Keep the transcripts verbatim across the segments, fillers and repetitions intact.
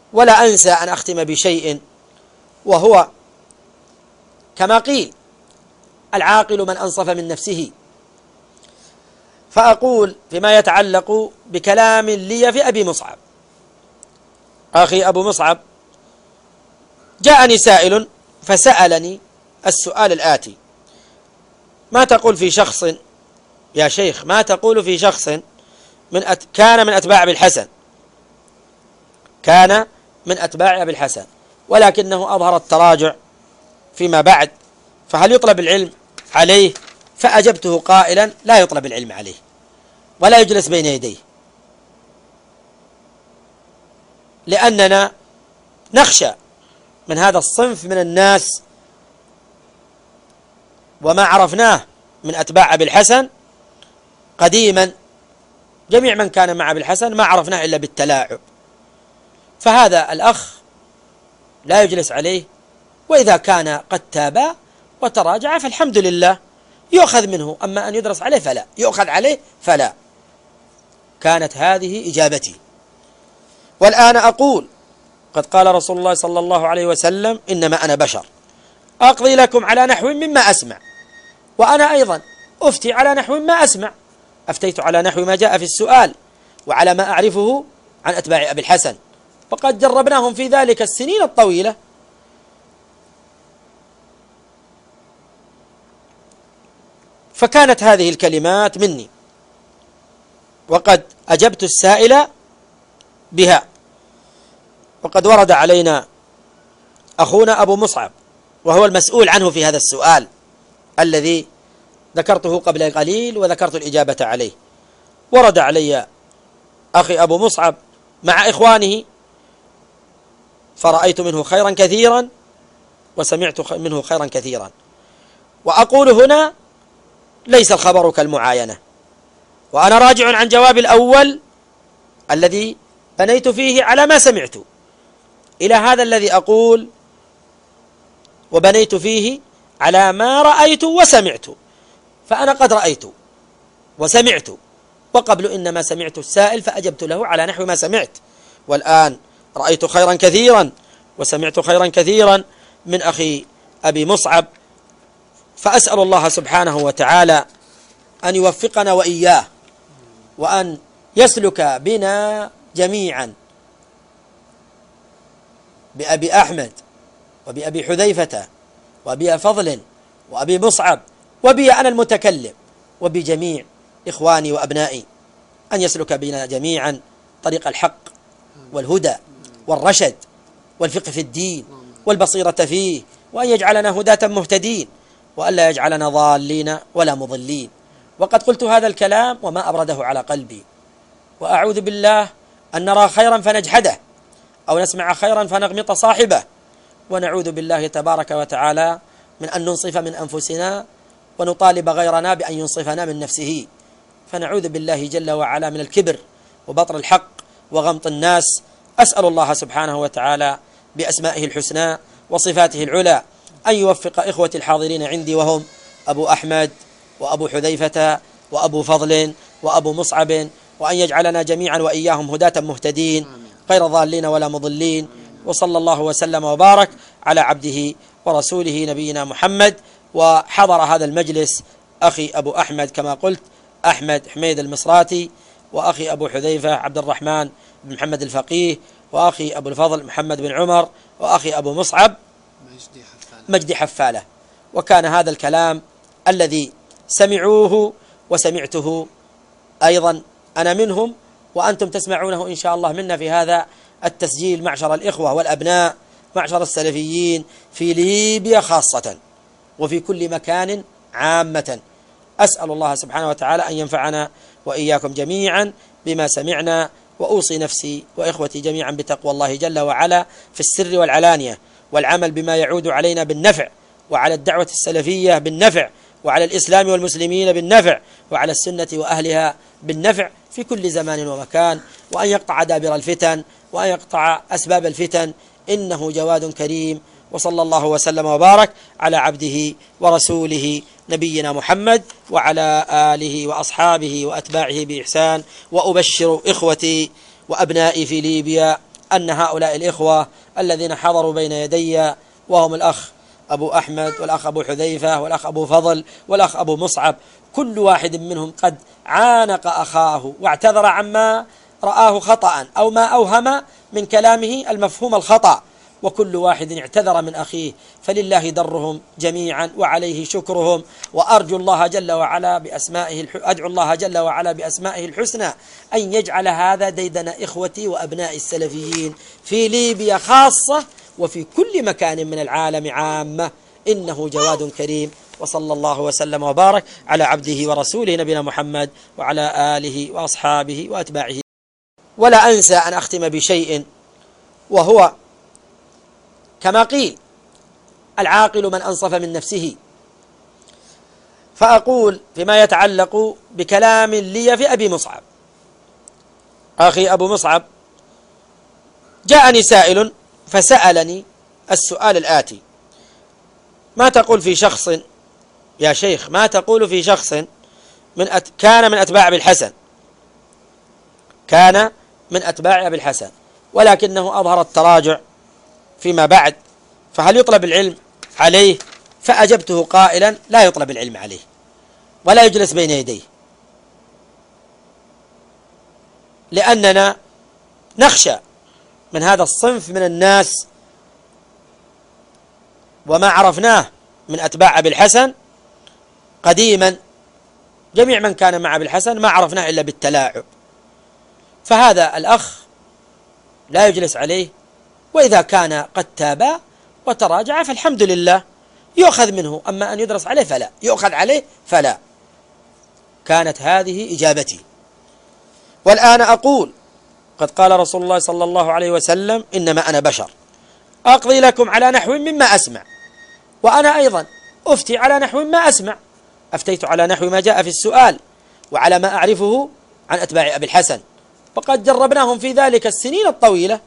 ولا أنسى أن أختم بشيء، وهو كما قيل: العاقل من أنصف من نفسه. فأقول فيما يتعلق بكلام لي في أبي مصعب: أخي أبو مصعب، جاءني سائل فسألني السؤال الآتي: ما تقول في شخص يا شيخ ما تقول في شخص من أت... كان من أتباع أبي الحسن كان من أتباع أبي الحسن ولكنه أظهر التراجع فيما بعد، فهل يطلب العلم عليه؟ فأجبته قائلا: لا يطلب العلم عليه ولا يجلس بين يديه، لأننا نخشى من هذا الصنف من الناس، وما عرفناه من أتباع أبي الحسن قديما، جميع من كان مع أبي الحسن ما عرفناه إلا بالتلاعب، فهذا الأخ لا يجلس عليه، وإذا كان قد تاب وتراجع فالحمد لله يؤخذ منه، أما أن يدرس عليه فلا يؤخذ عليه فلا. كانت هذه إجابتي. والآن أقول: قد قال رسول الله صلى الله عليه وسلم: إنما أنا بشر أقضي لكم على نحو مما أسمع، وأنا أيضا أفتي على نحو ما أسمع. أفتيت على نحو ما جاء في السؤال وعلى ما أعرفه عن أتباع أبي الحسن، وقد جربناهم في ذلك السنين الطويلة. فكانت هذه الكلمات مني، وقد أجبت السائل بها. وقد ورد علينا أخونا أبو مصعب، وهو المسؤول عنه في هذا السؤال الذي ذكرته قبل قليل وذكرت الإجابة عليه. ورد علي أخي أبو مصعب مع إخوانه، فرأيت منه خيرا كثيرا وسمعت منه خيرا كثيرا. وأقول هنا: ليس الخبر كالمعاينة. وأنا راجع عن جواب الأول الذي بنيت فيه على ما سمعت إلى هذا الذي أقول وبنيت فيه على ما رأيت وسمعت. فأنا قد رأيت وسمعت، وقبل إنما سمعت السائل فأجبت له على نحو ما سمعت، والآن رأيت خيرا كثيرا وسمعت خيرا كثيرا من أخي أبي مصعب. فأسأل الله سبحانه وتعالى أن يوفقنا وإياه، وأن يسلك بنا جميعا بأبي أحمد وبأبي حذيفة وأبي فضل وأبي مصعب وبي أنا المتكلم وبجميع إخواني وأبنائي، أن يسلك بنا جميعا طريق الحق والهدى والرشد والفقه في الدين والبصيرة فيه، وأن يجعلنا هداة مهتدين، وألا يجعلنا ضالين ولا مضلين. وقد قلت هذا الكلام وما أبرده على قلبي، وأعوذ بالله أن نرى خيرا فنجحده، أو نسمع خيرا فنغمط صاحبه، ونعوذ بالله تبارك وتعالى من أن ننصف من أنفسنا ونطالب غيرنا بأن ينصفنا من نفسه. فنعوذ بالله جل وعلا من الكبر وبطر الحق وغمط الناس. أسأل الله سبحانه وتعالى بأسمائه الحسنى وصفاته العلى أن يوفق إخوتي الحاضرين عندي، وهم أبو أحمد وأبو حذيفة وأبو فضل وأبو مصعب، وأن يجعلنا جميعا وإياهم هداة مهتدين غير ضالين ولا مضلين. وصلى الله وسلم وبارك على عبده ورسوله نبينا محمد. وحضر هذا المجلس أخي أبو أحمد كما قلت أحمد حميد المصراتي، وأخي أبو حذيفة عبد الرحمن بن محمد الفقيه، وأخي أبو الفضل محمد بن عمر، وأخي أبو مصعب مجدي حفالة. وكان هذا الكلام الذي سمعوه وسمعته أيضا أنا منهم، وأنتم تسمعونه إن شاء الله منا في هذا التسجيل، معشر الإخوة والأبناء، معشر السلفيين في ليبيا خاصة وفي كل مكان عامة. أسأل الله سبحانه وتعالى أن ينفعنا وإياكم جميعا بما سمعنا، وأوصي نفسي وإخوتي جميعا بتقوى الله جل وعلا في السر والعلانية، والعمل بما يعود علينا بالنفع، وعلى الدعوة السلفية بالنفع، وعلى الإسلام والمسلمين بالنفع، وعلى السنة وأهلها بالنفع في كل زمان ومكان، وأن يقطع دابر الفتن، وأن يقطع أسباب الفتن، إنه جواد كريم. وصلى الله وسلم وبارك على عبده ورسوله نبينا محمد وعلى آله وأصحابه وأتباعه بإحسان. وأبشر إخوتي وأبنائي في ليبيا أن هؤلاء الإخوة الذين حضروا بين يدي، وهم الأخ أبو أحمد والأخ أبو حذيفة والأخ أبو فضل والأخ أبو مصعب، كل واحد منهم قد عانق أخاه واعتذر عما رآه خطأ أو ما أوهم من كلامه المفهوم الخطأ، وكل واحد اعتذر من أخيه، فلله درهم جميعا وعليه شكرهم. وأرجو الله جل وعلا بأسمائه الح... أدعو الله جل وعلا بأسمائه الحسنى أن يجعل هذا ديدن إخوتي وأبناء السلفيين في ليبيا خاصة وفي كل مكان من العالم عامة، إنه جواد كريم. وصلى الله وسلم وبارك على عبده ورسوله نبينا محمد وعلى آله وأصحابه وأتباعه. ولا أنسى أن أختم بشيء، وهو كما قيل: العاقل من أنصف من نفسه. فأقول فيما يتعلق بكلام لي في أبي مصعب، أخي أبو مصعب، جاءني سائل فسألني السؤال الآتي: ما تقول في شخص يا شيخ ما تقول في شخص من أت... كان من أتباع أبي الحسن كان من أتباع أبي الحسن ولكنه أظهر التراجع فيما بعد، فهل يطلب العلم عليه؟ فأجبته قائلا: لا يطلب العلم عليه ولا يجلس بين يديه، لأننا نخشى من هذا الصنف من الناس، وما عرفناه من أتباع أبي الحسن قديما، جميع من كان مع أبي الحسن ما عرفناه إلا بالتلاعب، فهذا الأخ لا يجلس عليه، وإذا كان قد تاب وتراجع فالحمد لله يؤخذ منه، أما أن يدرس عليه فلا، يؤخذ عليه فلا. كانت هذه إجابتي. والآن أقول: قد قال رسول الله صلى الله عليه وسلم: إنما أنا بشر أقضي لكم على نحو مما أسمع، وأنا أيضا أفتي على نحو ما أسمع. أفتيت على نحو ما جاء في السؤال وعلى ما أعرفه عن أتباع أبي الحسن، وقد جربناهم في ذلك السنين الطويلة.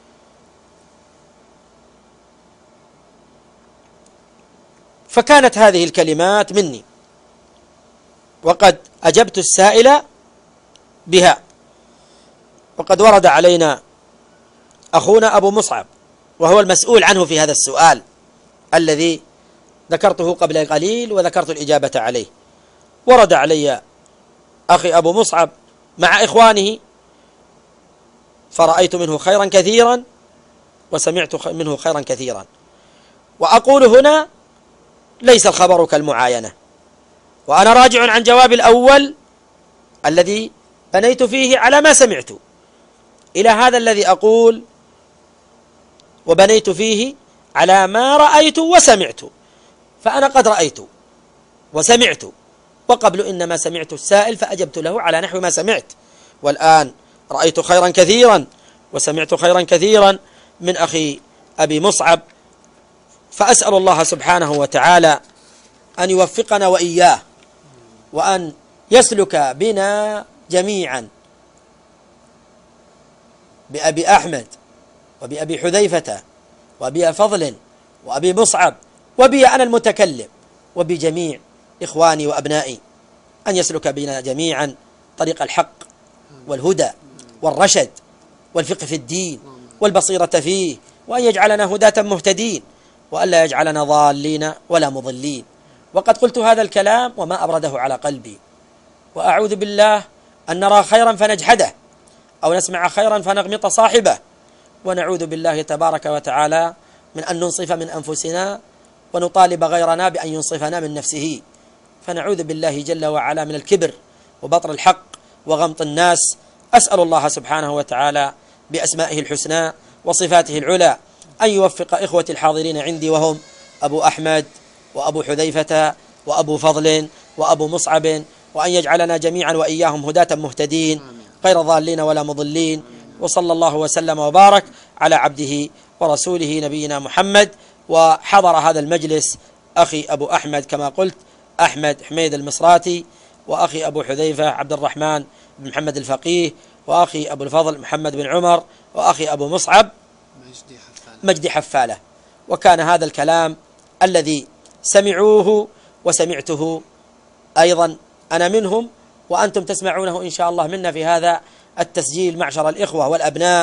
فكانت هذه الكلمات مني، وقد أجبت السائل بها. وقد ورد علينا أخونا أبو مصعب، وهو المسؤول عنه في هذا السؤال الذي ذكرته قبل قليل وذكرت الإجابة عليه. ورد علي أخي أبو مصعب مع إخوانه، فرأيت منه خيرا كثيرا وسمعت منه خيرا كثيرا. وأقول هنا: ليس الخبر كالمعاينة، وأنا راجع عن جواب الأول الذي بنيت فيه على ما سمعت إلى هذا الذي أقول وبنيت فيه على ما رأيت وسمعت. فأنا قد رأيت وسمعت، وقبل إنما سمعت السائل فأجبت له على نحو ما سمعت، والآن رأيت خيرا كثيرا وسمعت خيرا كثيرا من أخي أبي مصعب. فأسأل الله سبحانه وتعالى أن يوفقنا وإياه، وأن يسلك بنا جميعا بأبي أحمد وبأبي حذيفة وأبي فضل وأبي مصعب وبي أنا المتكلم وبجميع إخواني وأبنائي، أن يسلك بنا جميعا طريق الحق والهدى والرشد والفقه في الدين والبصيرة فيه، وأن يجعلنا هداة مهتدين، وألا يجعلنا ضالين ولا مضلين. وقد قلت هذا الكلام وما أبرده على قلبي، وأعوذ بالله أن نرى خيرا فنجحده، أو نسمع خيرا فنغمط صاحبه، ونعوذ بالله تبارك وتعالى من أن ننصف من أنفسنا ونطالب غيرنا بأن ينصفنا من نفسه، فنعوذ بالله جل وعلا من الكبر وبطر الحق وغمط الناس. أسأل الله سبحانه وتعالى بأسمائه الحسنى وصفاته العلى أن يوفق إخوتي الحاضرين عندي، وهم أبو أحمد وأبو حذيفة وأبو فضل وأبو مصعب، وأن يجعلنا جميعا وإياهم هداة مهتدين غير ضالين ولا مضلين. وصلى الله وسلم وبارك على عبده ورسوله نبينا محمد. وحضر هذا المجلس أخي أبو أحمد كما قلت أحمد حميد المصراتي، وأخي أبو حذيفة عبد الرحمن بن محمد الفقيه، وأخي أبو الفضل محمد بن عمر، وأخي أبو مصعب مجدي حفالة. وكان هذا الكلام الذي سمعوه وسمعته أيضا أنا منهم، وأنتم تسمعونه إن شاء الله منا في هذا التسجيل معشر الإخوة والأبناء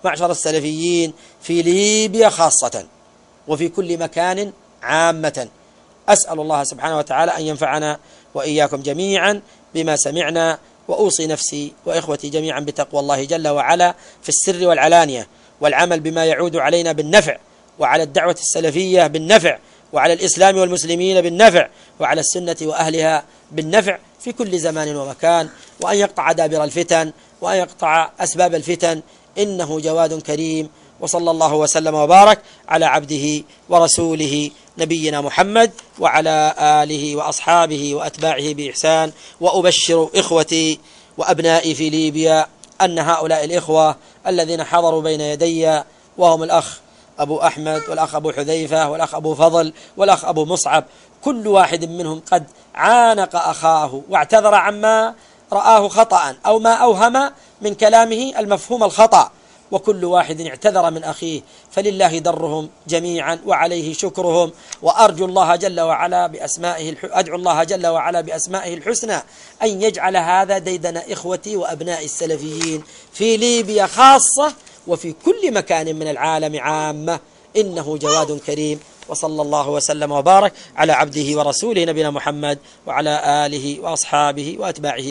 معشر السلفيين في ليبيا خاصة وفي كل مكان عامة. أسأل الله سبحانه وتعالى أن ينفعنا وإياكم جميعا بما سمعنا، وأوصي نفسي وإخوتي جميعا بتقوى الله جل وعلا في السر والعلانية، والعمل بما يعود علينا بالنفع، وعلى الدعوة السلفية بالنفع، وعلى الإسلام والمسلمين بالنفع، وعلى السنة وأهلها بالنفع في كل زمان ومكان، وأن يقطع دابر الفتن، وأن يقطع أسباب الفتن، إنه جواد كريم. وصلى الله وسلم وبارك على عبده ورسوله نبينا محمد وعلى آله وأصحابه وأتباعه بإحسان. وأبشر إخوتي وأبنائي في ليبيا أن هؤلاء الإخوة الذين حضروا بين يدي، وهم الأخ أبو أحمد والأخ أبو حذيفة والأخ أبو فضل والأخ أبو مصعب، كل واحد منهم قد عانق أخاه واعتذر عما رآه خطأ أو ما أوهم من كلامه المفهوم الخطأ، وكل واحد اعتذر من أخيه، فلله درهم جميعا وعليه شكرهم. وأرجو الله جل وعلا بأسمائه أدعو الله جل وعلا بأسمائه الحسنى أن يجعل هذا ديدن إخوتي وأبناء السلفيين في ليبيا خاصة وفي كل مكان من العالم عامة، إنه جواد كريم. وصلى الله وسلم وبارك على عبده ورسوله نبينا محمد وعلى آله وأصحابه وأتباعه.